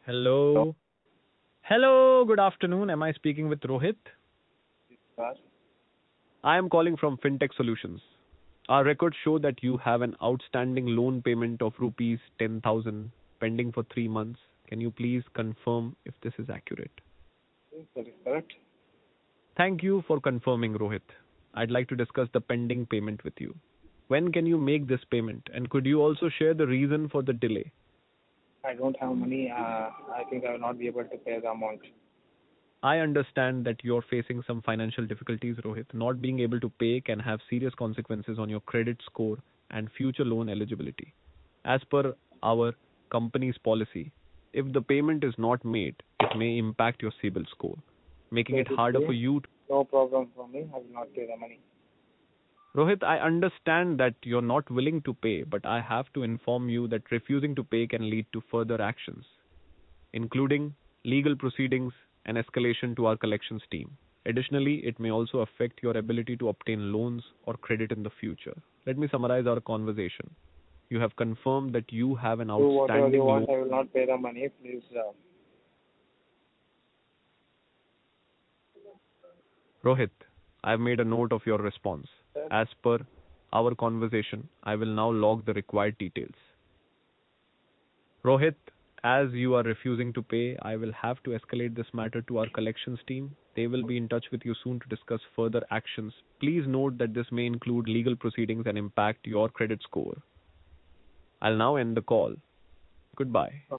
Hello. Hello. Hello, good afternoon. Am I speaking with Rohit? Sir. I am calling from Fintech Solutions. Our records show that you have an outstanding loan payment of rupees 10,000 pending for 3 months. Can you please confirm if this is accurate? Yes, that is correct. Thank you for confirming, Rohit. I'd like to discuss the pending payment with you. When can you make this payment? And could you also share the reason for the delay? I don't have money. I think I will not be able to pay the amount. I understand that you're facing some financial difficulties, Rohit. Not being able to pay can have serious consequences on your credit score and future loan eligibility. As per our company's policy, if the payment is not made, it may impact your CIBIL score, making it Let it harder for be. you. No problem for me. I will not pay the money. Rohit, I understand that you're not willing to pay, but I have to inform you that refusing to pay can lead to further actions, including legal proceedings and escalation to our collections team. Additionally, it may also affect your ability to obtain loans or credit in the future. Let me summarize our conversation. You have confirmed that you have an Do whatever you outstanding loan. want. I will not pay the money. Please. Rohit, I have made a note of your response. Sir. As per our conversation, I will now log the required details. Rohit, as you are refusing to pay, I will have to escalate this matter to our collections team. They will be in touch with you soon to discuss further actions. Please note that this may include legal proceedings and impact your credit score. I'll now end the call. Goodbye.